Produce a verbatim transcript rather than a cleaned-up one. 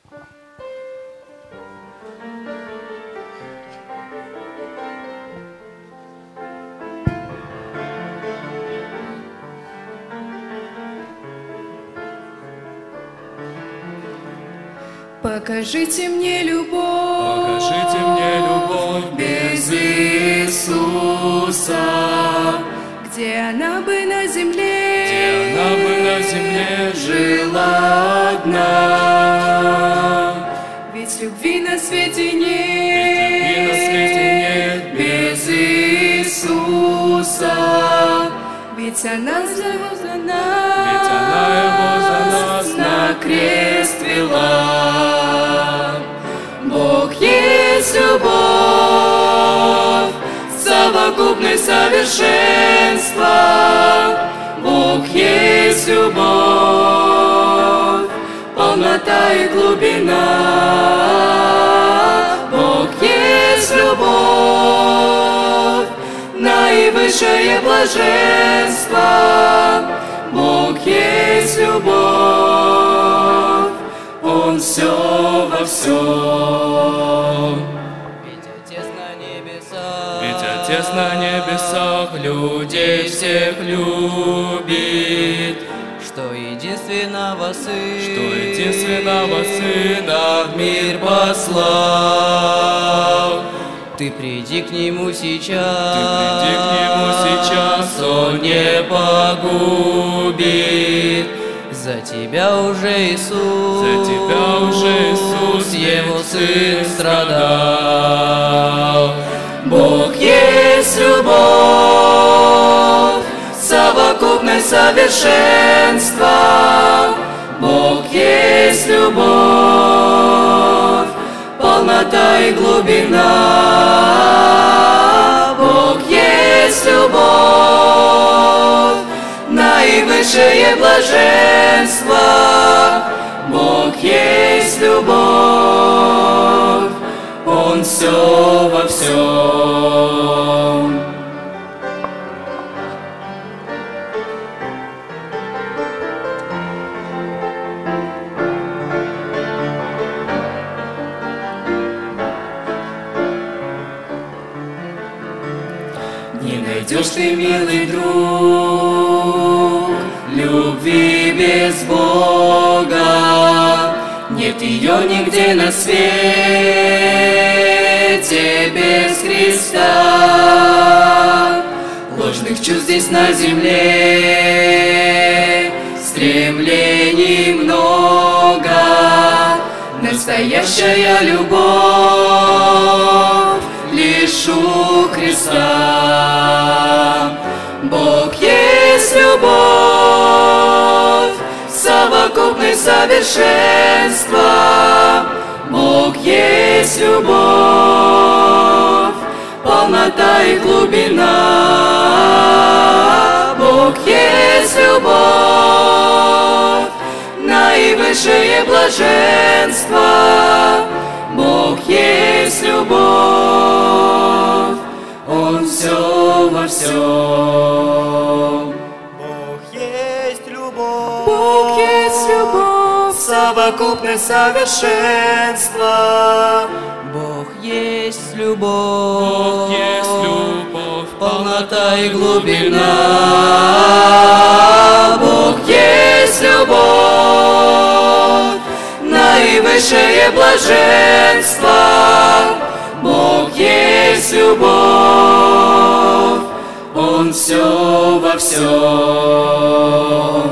Покажите мне любовь, покажите мне любовь без Иисуса, где она бы на земле, где она бы на земле жила одна. Ведь любви на свете нет, любви на свете нет без Иисуса, ведь она за его за нас, ведь она его за нас на крест вела. Бог есть любовь, совокупность совершенства. Бог есть любовь, полнота и глубина. Бог есть любовь, наивысшее блаженство. Бог есть любовь, Он все во всем. Ведь Отец на небесах, Ведь Отец на небесах людей всех любит, что единственного Сына, что единственного Сына в мир послал. Ты приди к Нему сейчас, Ты приди к Нему сейчас, Он не погубит. За тебя уже Иисус, За тебя уже Иисус, Его Сын, страдал. Бог есть любовь, совокупность совершенства. Бог есть любовь, полнота и глубина. Бог есть любовь, наивысшее блаженство. Бог есть любовь, Он все во всем. Не найдешь ты, милый друг, любви без Бога. Нет ее нигде на свете без Христа. Ложных чувств здесь на земле, стремлений много. Настоящая любовь лишь у Христа. Бог есть любовь, совокупность совершенства. Бог есть любовь, полнота и глубина. Бог есть любовь, наивысшее блаженство. Бог есть любовь, Он все во всем. Бог есть любовь, Бог есть любовь, совокупность совершенства. Бог есть любовь, Бог есть любовь, полнота и глубина. Бог есть любовь, наивысшее блаженство. Бог есть любовь, Он все во всем.